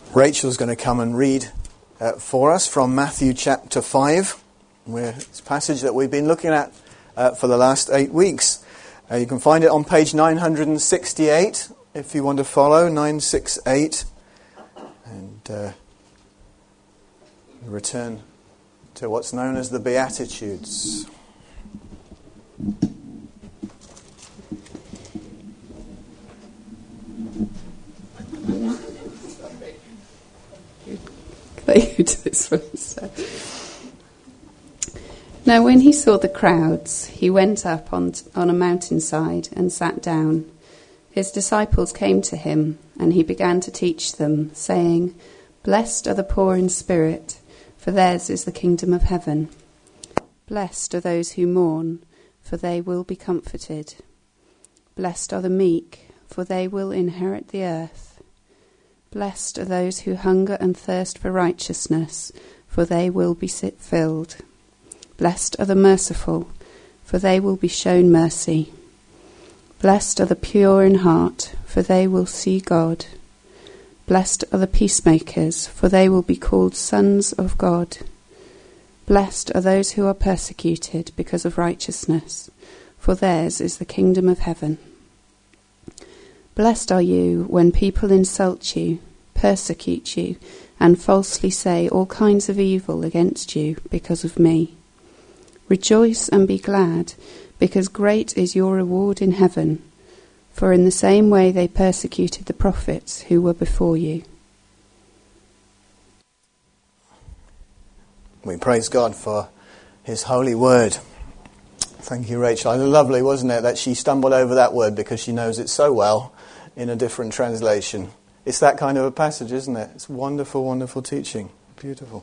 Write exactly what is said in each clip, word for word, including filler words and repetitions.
Rachel's going to come and read uh, for us from Matthew chapter five, where it's a passage that we've been looking at uh, for the last eight weeks. Uh, you can find it on page nine sixty-eight if you want to follow, nine sixty-eight. And uh, return to what's known as the Beatitudes. You do this one instead. Now when he saw the crowds, he went up on, on a mountainside and sat down. His disciples came to him, and he began to teach them, saying, "Blessed are the poor in spirit, for theirs is the kingdom of heaven. Blessed are those who mourn, for they will be comforted. Blessed are the meek, for they will inherit the earth. Blessed are those who hunger and thirst for righteousness, for they will be filled. Blessed are the merciful, for they will be shown mercy. Blessed are the pure in heart, for they will see God. Blessed are the peacemakers, for they will be called sons of God. Blessed are those who are persecuted because of righteousness, for theirs is the kingdom of heaven. Blessed are you when people insult you, persecute you, and falsely say all kinds of evil against you because of me. Rejoice and be glad, because great is your reward in heaven, for in the same way they persecuted the prophets who were before you." We praise God for His holy word. Thank you, Rachel. Lovely, wasn't it, that she stumbled over that word because she knows it so well in a different translation. It's that kind of a passage, isn't it? It's wonderful, wonderful teaching. Beautiful.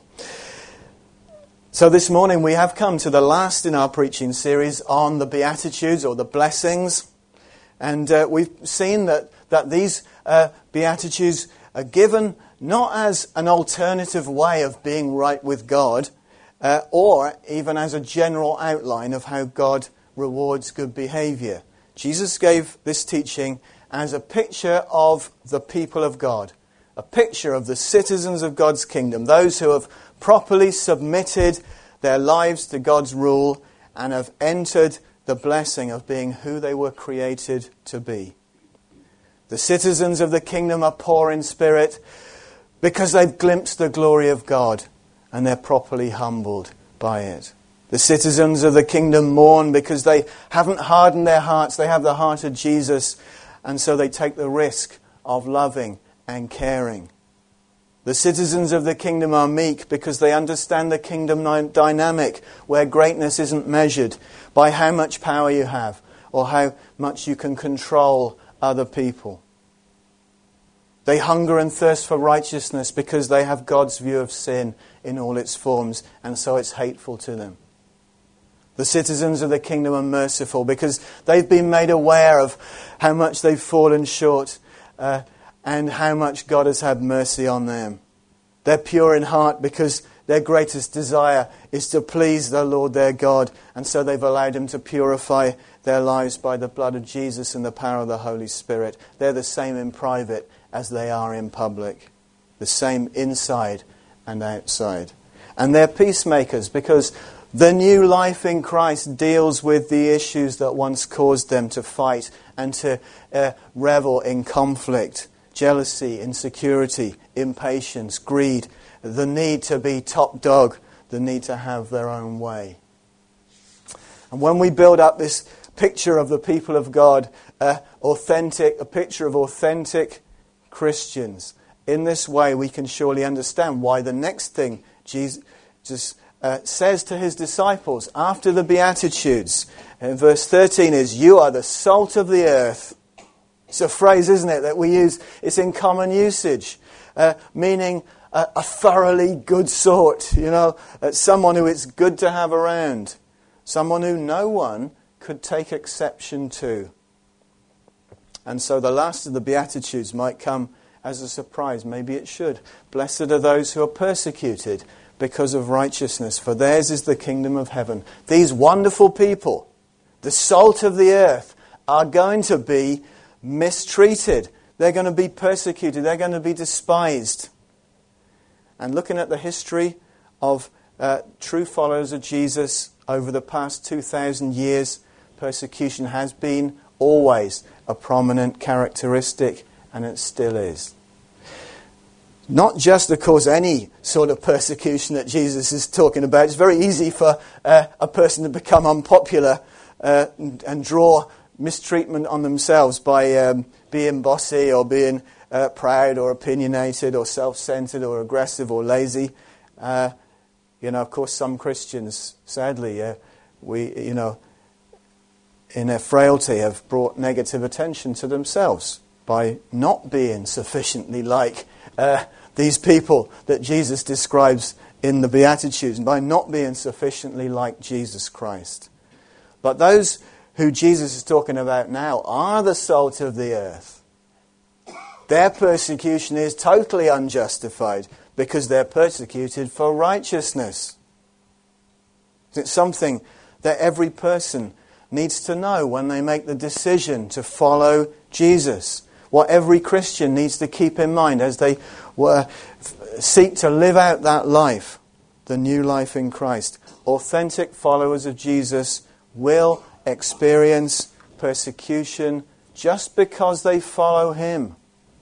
So this morning we have come to the last in our preaching series on the Beatitudes, or the blessings. And uh, we've seen that, that these uh, Beatitudes are given not as an alternative way of being right with God, uh, or even as a general outline of how God rewards good behaviour. Jesus gave this teaching as a picture of the people of God, a picture of the citizens of God's kingdom, those who have properly submitted their lives to God's rule and have entered the blessing of being who they were created to be. The citizens of the kingdom are poor in spirit because they've glimpsed the glory of God and they're properly humbled by it. The citizens of the kingdom mourn because they haven't hardened their hearts. They have the heart of Jesus, and so they take the risk of loving and caring. The citizens of the kingdom are meek because they understand the kingdom dynamic, where greatness isn't measured by how much power you have or how much you can control other people. They hunger and thirst for righteousness because they have God's view of sin in all its forms, and so it's hateful to them. The citizens of the kingdom are merciful because they've been made aware of how much they've fallen short uh, and how much God has had mercy on them. They're pure in heart because their greatest desire is to please the Lord their God, and so they've allowed Him to purify their lives by the blood of Jesus and the power of the Holy Spirit. They're the same in private as they are in public, the same inside and outside. And they're peacemakers because the new life in Christ deals with the issues that once caused them to fight and to uh, revel in conflict, jealousy, insecurity, impatience, greed, the need to be top dog, the need to have their own way. And when we build up this picture of the people of God, uh, authentic, a picture of authentic Christians, in this way we can surely understand why the next thing Jesus just Uh, says to his disciples after the Beatitudes in verse thirteen is, "You are the salt of the earth." It's a phrase, isn't it, that we use. It's in common usage, uh, meaning a, a thoroughly good sort, you know, uh, someone who it's good to have around, someone who no one could take exception to. And so the last of the Beatitudes might come as a surprise. Maybe it should. Blessed are those who are persecuted because of righteousness, for theirs is the kingdom of heaven. These wonderful people, the salt of the earth, are going to be mistreated. They're going to be persecuted. They're going to be despised. And looking at the history of uh, true followers of Jesus over the past two thousand years, persecution has been always a prominent characteristic, and it still is. Not just, of course, any sort of persecution that Jesus is talking about. It's very easy for uh, a person to become unpopular uh, and, and draw mistreatment on themselves by um, being bossy or being uh, proud or opinionated or self-centered or aggressive or lazy. Uh, you know, of course, some Christians, sadly, uh, we, you know, in their frailty have brought negative attention to themselves by not being sufficiently like uh, these people that Jesus describes in the Beatitudes, and by not being sufficiently like Jesus Christ. But those who Jesus is talking about now are the salt of the earth. Their persecution is totally unjustified because they're persecuted for righteousness. It's something that every person needs to know when they make the decision to follow Jesus. What every Christian needs to keep in mind as they were, seek to live out that life, the new life in Christ. Authentic followers of Jesus will experience persecution just because they follow him.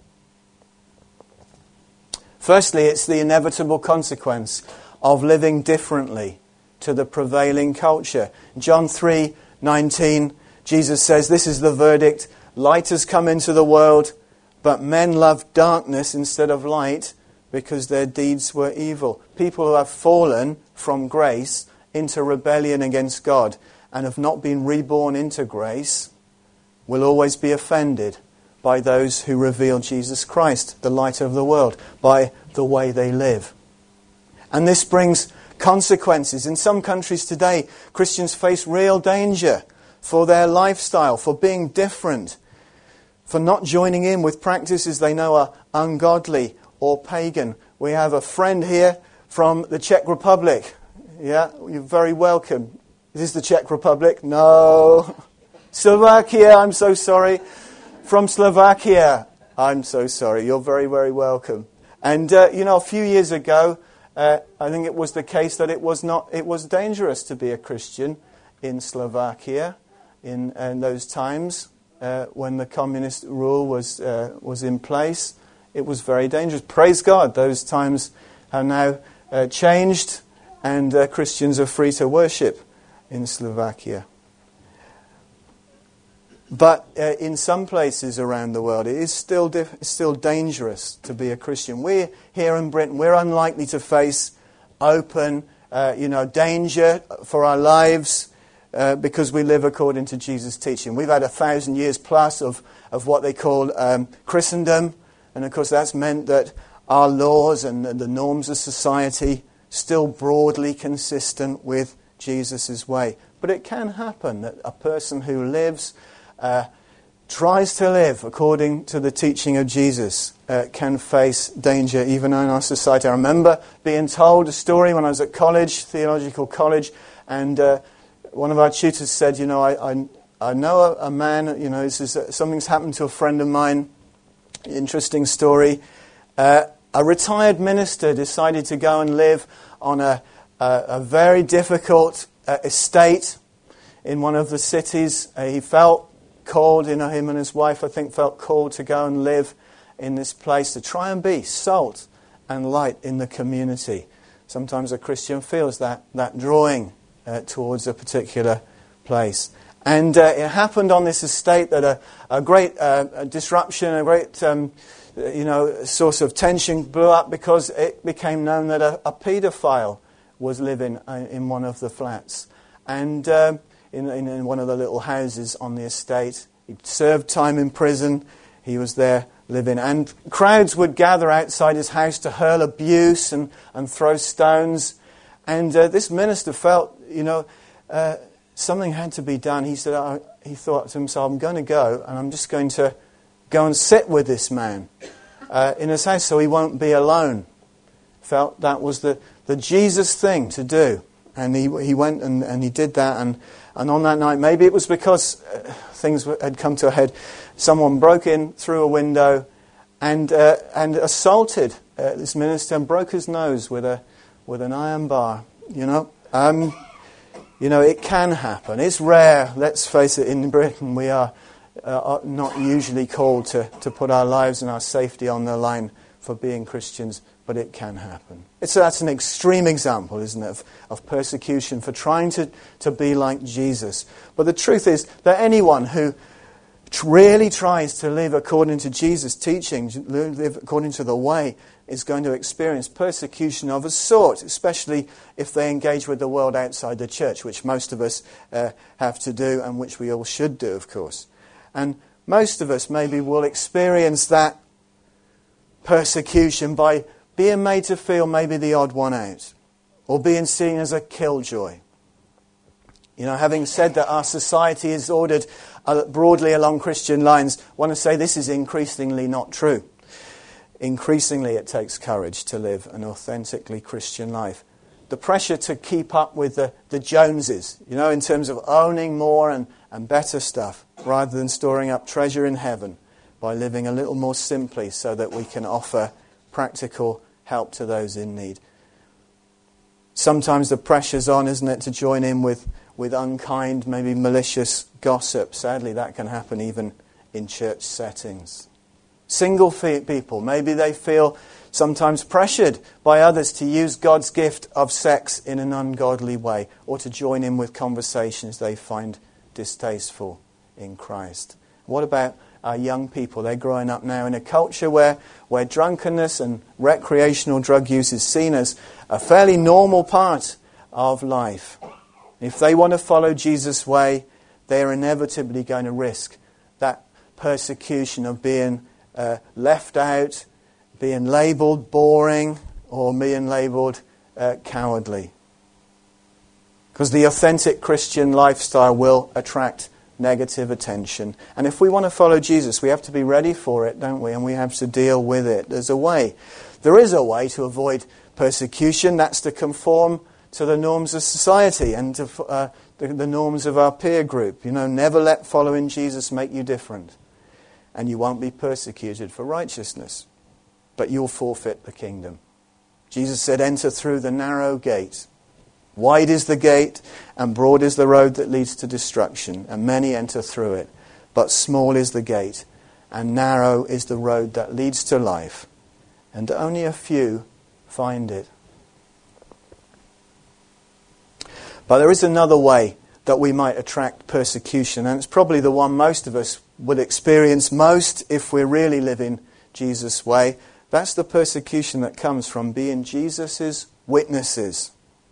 Firstly, it's the inevitable consequence of living differently to the prevailing culture. John three nineteen, Jesus says, "This is the verdict. Light has come into the world, but men loved darkness instead of light because their deeds were evil." People who have fallen from grace into rebellion against God and have not been reborn into grace will always be offended by those who reveal Jesus Christ, the light of the world, by the way they live. And this brings consequences. In some countries today, Christians face real danger for their lifestyle, for being different, for not joining in with practices they know are ungodly or pagan. We have a friend here from the Czech Republic. Yeah, you're very welcome. Is this the Czech Republic? No. Slovakia, I'm so sorry. From Slovakia, I'm so sorry. You're very, very welcome. And, uh, you know, a few years ago, uh, I think it was the case that it was not, it was dangerous to be a Christian in Slovakia in, in those times uh, when the communist rule was uh, was in place. It was very dangerous. Praise God, those times have now uh, changed, and uh, Christians are free to worship in Slovakia. But uh, in some places around the world, it is still diff- it's still dangerous to be a Christian. We here in Britain, we're unlikely to face open, uh, you know, danger for our lives uh, because we live according to Jesus' teaching. We've had a thousand years plus of, of what they call um, Christendom, and of course that's meant that our laws and the norms of society still broadly consistent with Jesus' way. But it can happen that a person who lives Uh, tries to live according to the teaching of Jesus uh, can face danger even in our society. I remember being told a story when I was at college, theological college, and uh, one of our tutors said, you know, I I, I know a, a man, you know, this is uh, something's happened to a friend of mine. Interesting story. Uh, a retired minister decided to go and live on a, a, a very difficult uh, estate in one of the cities. Uh, he felt called, you know, him and his wife, I think, felt called to go and live in this place, to try and be salt and light in the community. Sometimes a Christian feels that, that drawing uh, towards a particular place. And uh, it happened on this estate that a, a great uh, a disruption, a great, um, you know, source of tension blew up because it became known that a, a paedophile was living in one of the flats. And Uh, In, in, in one of the little houses on the estate. He'd served time in prison. He was there living. And crowds would gather outside his house to hurl abuse and, and throw stones. And uh, this minister felt, you know, uh, something had to be done. He said, oh, he thought to himself, I'm going to go and I'm just going to go and sit with this man uh, in his house so he won't be alone. Felt that was the, the Jesus thing to do. And he he went and, and he did that. And, and on that night, maybe it was because uh, things had come to a head, someone broke in through a window and uh, and assaulted uh, this minister and broke his nose with a with an iron bar. You know, um, you know, it can happen. It's rare. Let's face it. In Britain, we are uh, not usually called to to put our lives and our safety on the line for being Christians, but it can happen. It's that's an extreme example, isn't it, of, of persecution for trying to to be like Jesus. But the truth is that anyone who really tries to live according to Jesus' teaching, live according to the way, is going to experience persecution of a sort, especially if they engage with the world outside the church, which most of us uh, have to do and which we all should do, of course. And most of us maybe will experience that persecution by being made to feel maybe the odd one out, or being seen as a killjoy. You know, having said that our society is ordered uh, broadly along Christian lines, I want to say this is increasingly not true. Increasingly it takes courage to live an authentically Christian life. The pressure to keep up with the, the Joneses, you know, in terms of owning more and, and better stuff, rather than storing up treasure in heaven by living a little more simply so that we can offer practical help to those in need. Sometimes the pressure's on, isn't it, to join in with with unkind, maybe malicious gossip. Sadly, that can happen even in church settings. Single people, maybe they feel sometimes pressured by others to use God's gift of sex in an ungodly way, or to join in with conversations they find distasteful in Christ. What about our young people? They're growing up now in a culture where, where drunkenness and recreational drug use is seen as a fairly normal part of life. If they want to follow Jesus' way, they're inevitably going to risk that persecution of being uh, left out, being labelled boring, or being labelled uh, cowardly. Because the authentic Christian lifestyle will attract negative attention. And if we want to follow Jesus, we have to be ready for it, don't we? And we have to deal with it. There's a way. There is a way to avoid persecution. That's to conform to the norms of society and to uh, the, the norms of our peer group. You know, never let following Jesus make you different. And you won't be persecuted for righteousness, but you'll forfeit the kingdom. Jesus said, enter through the narrow gate. Wide is the gate and broad is the road that leads to destruction, and many enter through it. But small is the gate and narrow is the road that leads to life, and only a few find it. But there is another way that we might attract persecution, and it's probably the one most of us would experience most if we're really living Jesus' way. That's the persecution that comes from being Jesus' witnesses.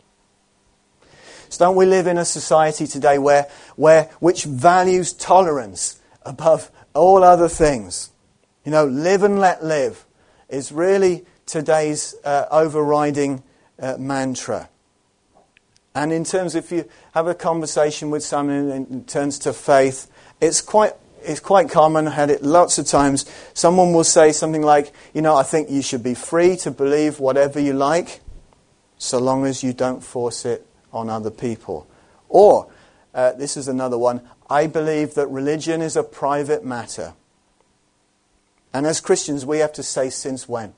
So don't we live in a society today where, where which values tolerance above all other things? You know, live and let live is really today's uh, overriding uh, mantra. And in terms of if you have a conversation with someone in terms to faith, it's quite it's quite common. I had it lots of times. Someone will say something like, you know, I think you should be free to believe whatever you like, so long as you don't force it on other people. Or, uh, this is another one, I believe that religion is a private matter. And as Christians, we have to say, since when?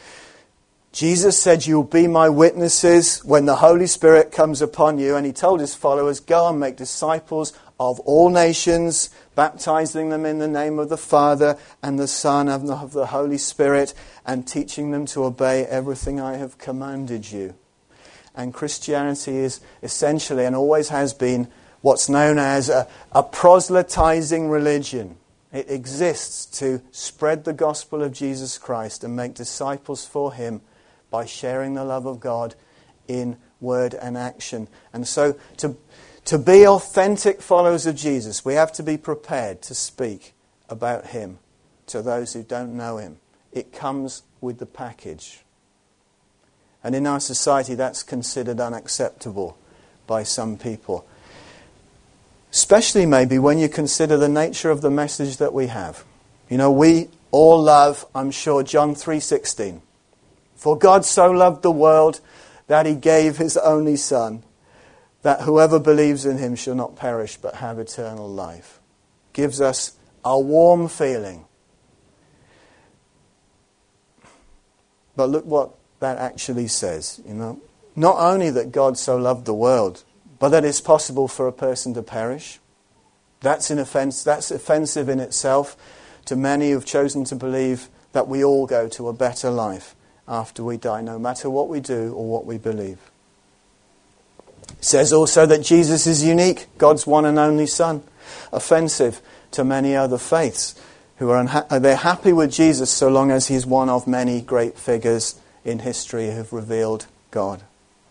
Jesus said, you'll be my witnesses when the Holy Spirit comes upon you. And he told his followers, go and make disciples of all nations, baptizing them in the name of the Father and the Son and of the Holy Spirit, and teaching them to obey everything I have commanded you. And Christianity is essentially, and always has been, what's known as a, a proselytizing religion. It exists to spread the gospel of Jesus Christ and make disciples for him by sharing the love of God in word and action. And so to, to be authentic followers of Jesus, we have to be prepared to speak about him to those who don't know him. It comes with the package. And in our society, that's considered unacceptable by some people. Especially maybe when you consider the nature of the message that we have. You know, we all love, I'm sure, John three sixteen. For God so loved the world that he gave his only Son, that whoever believes in him shall not perish but have eternal life. Gives us a warm feeling. But look what that actually says, you know. Not only that God so loved the world, but that it's possible for a person to perish. That's an offense, that's offensive in itself to many who've chosen to believe that we all go to a better life after we die, no matter what we do or what we believe. It says also that Jesus is unique, God's one and only Son. Offensive to many other faiths who are unha- they're happy with Jesus so long as he's one of many great figures in history who have revealed God.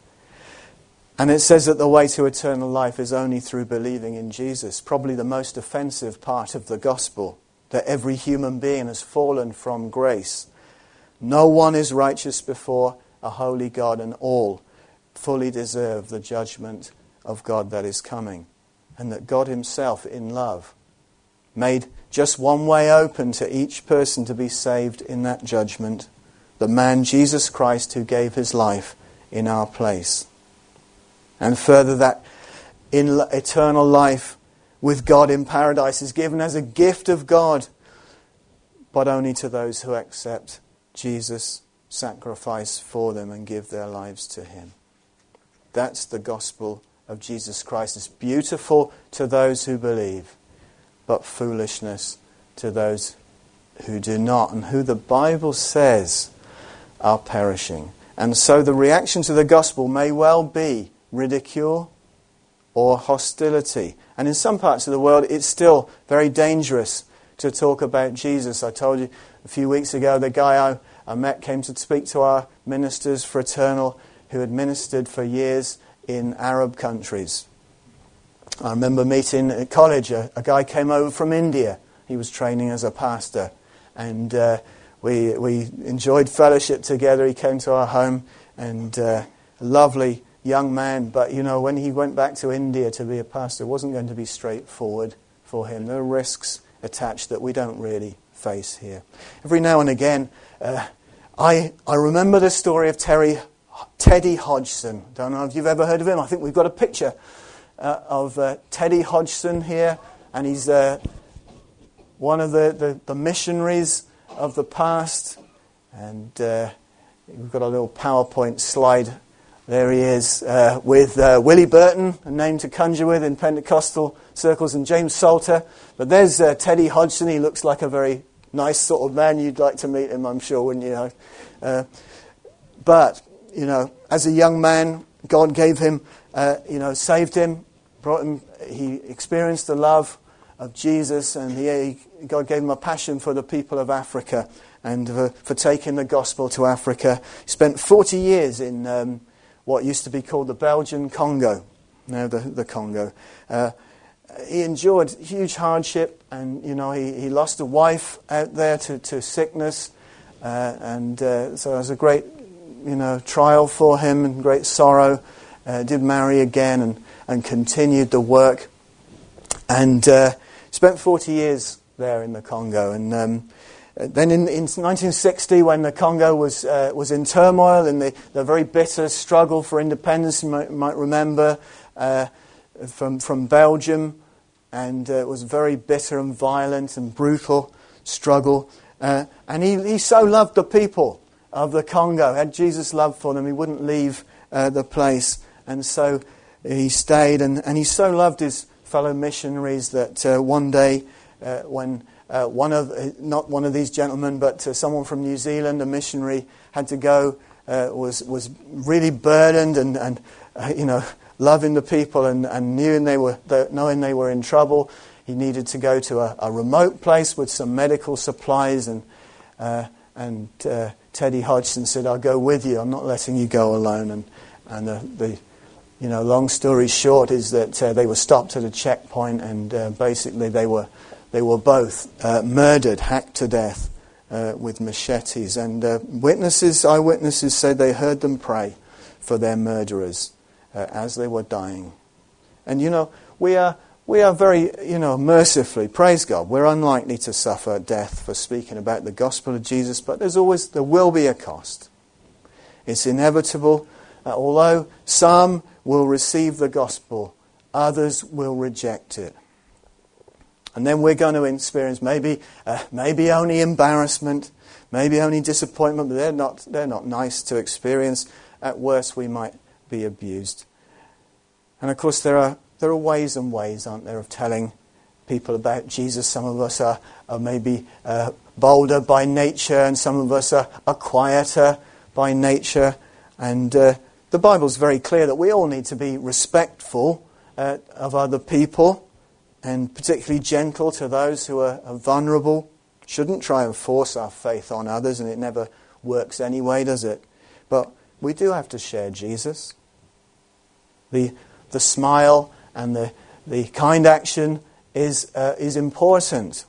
And it says that the way to eternal life is only through believing in Jesus. Probably the most offensive part of the gospel, that every human being has fallen from grace. No one is righteous before a holy God, and all fully deserve the judgment of God that is coming. And that God himself, in love, made just one way open to each person to be saved in that judgment. The man Jesus Christ who gave his life in our place. And further, that in eternal life with God in paradise is given as a gift of God, but only to those who accept Jesus' sacrifice for them and give their lives to him. That's the gospel of Jesus Christ. It's beautiful to those who believe, but foolishness to those who do not, and who the Bible says are perishing. And so the reaction to the gospel may well be ridicule or hostility. And in some parts of the world, it's still very dangerous to talk about Jesus. I told you a few weeks ago, the guy I, I met came to speak to our ministers fraternal who had ministered for years in Arab countries. I remember meeting at college, a, a guy came over from India. He was training as a pastor. And uh, we we enjoyed fellowship together. He came to our home, and uh, a lovely young man. But, you know, when he went back to India to be a pastor, it wasn't going to be straightforward for him. There are risks attached that we don't really face here. Every now and again, uh, I I remember the story of Terry, Teddy Hodgson. Don't know if you've ever heard of him. I think we've got a picture uh, of uh, Teddy Hodgson here, and he's uh, one of the, the, the missionaries of the past. And uh, we've got a little PowerPoint slide. There he is uh, with uh, Willie Burton, a name to conjure with in Pentecostal circles, and James Salter. But there's uh, Teddy Hodgson. He looks like a very nice sort of man. You'd like to meet him, I'm sure, wouldn't you? Uh, but, you know, as a young man, God gave him, uh, you know, saved him, brought him, he experienced the love of Jesus, and he, God gave him a passion for the people of Africa and for, for taking the gospel to Africa. He spent forty years in um, what used to be called the Belgian Congo, now the, the Congo. Uh, he endured huge hardship, and, you know, he, he lost a wife out there to, to sickness, uh, and uh, so it was a great, you know, trial for him and great sorrow. Uh, did marry again and, and continued the work, and uh, spent forty years there in the Congo. And um, then in, in nineteen sixty, when the Congo was uh, was in turmoil, in the, the very bitter struggle for independence, you might, might remember, uh, from from Belgium, and uh, it was a very bitter and violent and brutal struggle. Uh, and he, he so loved the people of the Congo, had Jesus' love for them, he wouldn't leave uh, the place. And so he stayed, and, and he so loved his fellow missionaries that uh, one day uh, when uh, one of, not one of these gentlemen, but uh, someone from New Zealand, a missionary, had to go, uh, was was really burdened and, and uh, you know, loving the people and, and knew they were, knowing they were in trouble. He needed to go to a, a remote place with some medical supplies, and uh, and uh, Teddy Hodgson said, "I'll go with you. I'm not letting you go alone." And and the, the you know, long story short is that uh, they were stopped at a checkpoint, and uh, basically they were they were both uh, murdered, hacked to death uh, with machetes. And uh, witnesses, eyewitnesses said they heard them pray for their murderers uh, as they were dying. And you know, we are we are very, you know, mercifully, praise God, we're unlikely to suffer death for speaking about the gospel of Jesus, but there's always, there will be a cost. It's inevitable. Uh, although some will receive the gospel, others will reject it. And then we're going to experience maybe uh, maybe only embarrassment, maybe only disappointment, but they're not, they're not nice to experience. At worst, we might be abused. And of course, there are there are ways and ways, aren't there, of telling people about Jesus. Some of us are, are maybe uh, bolder by nature, and some of us are, are quieter by nature. And uh, the Bible's very clear that we all need to be respectful uh, of other people, and particularly gentle to those who are, are vulnerable. Shouldn't try and force our faith on others, and it never works anyway, does it? But we do have to share Jesus. The the smile and the, the kind action is uh, is important.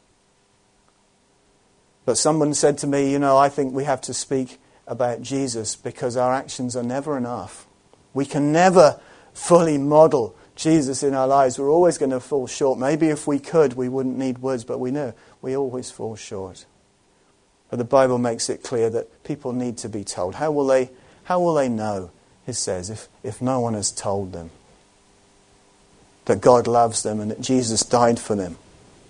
But someone said to me, you know, I think we have to speak about Jesus because our actions are never enough. We can never fully model Jesus in our lives. We're always going to fall short. Maybe if we could, we wouldn't need words, but we know we always fall short. But the Bible makes it clear that people need to be told. How will they, how will they know, it says, if, if no one has told them that God loves them and that Jesus died for them?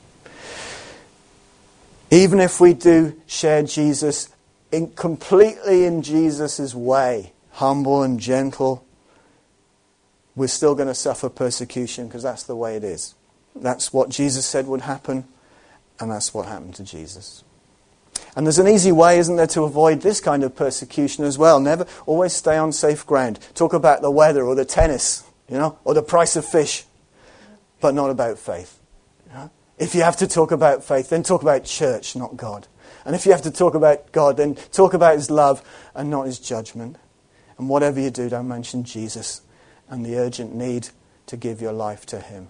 Even if we do share Jesus in, completely in Jesus' way, humble and gentle, we're still going to suffer persecution because that's the way it is. That's what Jesus said would happen, and that's what happened to Jesus. And there's an easy way, isn't there, to avoid this kind of persecution as well. Never, always stay on safe ground. Talk about the weather or the tennis, you know, or the price of fish, but not about faith. You know? If you have to talk about faith, then talk about church, not God. And if you have to talk about God, then talk about His love and not His judgment. And whatever you do, don't mention Jesus and the urgent need to give your life to Him.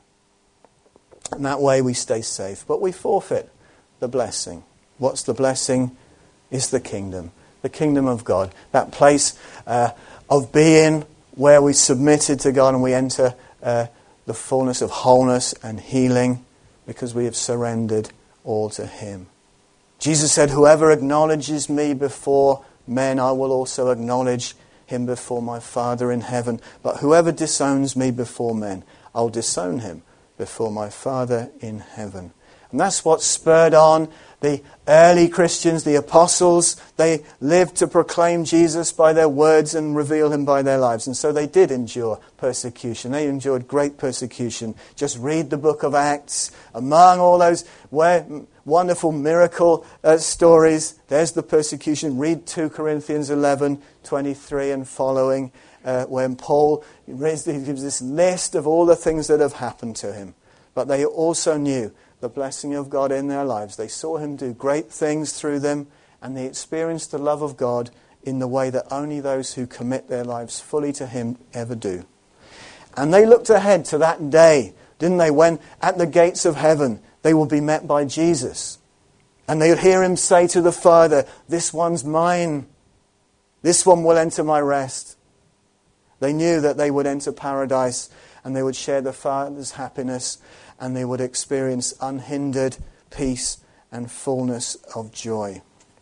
And that way we stay safe. But we forfeit the blessing. What's the blessing? Is the kingdom. The kingdom of God. That place uh, of being where we submitted to God and we enter uh, the fullness of wholeness and healing because we have surrendered all to Him. Jesus said, whoever acknowledges me before men, I will also acknowledge him before my Father in heaven. But whoever disowns me before men, I'll disown him before my Father in heaven. And that's what spurred on the early Christians, the apostles. They lived to proclaim Jesus by their words and reveal Him by their lives. And so they did endure persecution. They endured great persecution. Just read the book of Acts. Among all those wonderful miracle uh, stories, there's the persecution. Read two Corinthians eleven, twenty-three and following, uh, when Paul gives this list of all the things that have happened to him. But they also knew the blessing of God in their lives. They saw Him do great things through them, and they experienced the love of God in the way that only those who commit their lives fully to Him ever do. And they looked ahead to that day, didn't they, when at the gates of heaven they will be met by Jesus. And they'll hear Him say to the Father, this one's mine. This one will enter my rest. They knew that they would enter paradise and they would share the Father's happiness, and they would experience unhindered peace and fullness of joy.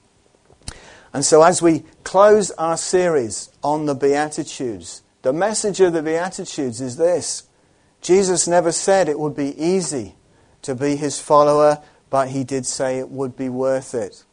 And so as we close our series on the Beatitudes, the message of the Beatitudes is this. Jesus never said it would be easy to be His follower, but He did say it would be worth it.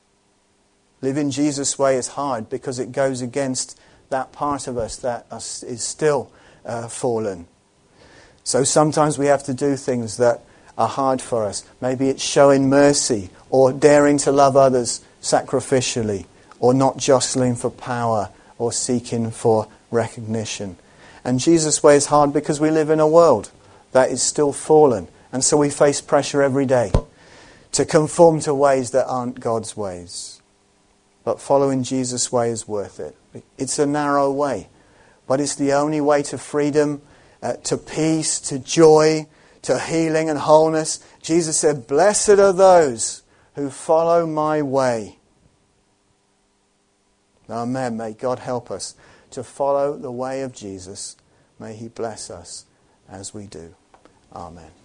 Living Jesus' way is hard because it goes against that part of us that is still uh, fallen. So sometimes we have to do things that are hard for us. Maybe it's showing mercy or daring to love others sacrificially or not jostling for power or seeking for recognition. And Jesus' way is hard because we live in a world that is still fallen. And so we face pressure every day to conform to ways that aren't God's ways. But following Jesus' way is worth it. It's a narrow way, but it's the only way to freedom, Uh, to peace, to joy, to healing and wholeness. Jesus said, blessed are those who follow my way. Amen. May God help us to follow the way of Jesus. May He bless us as we do. Amen.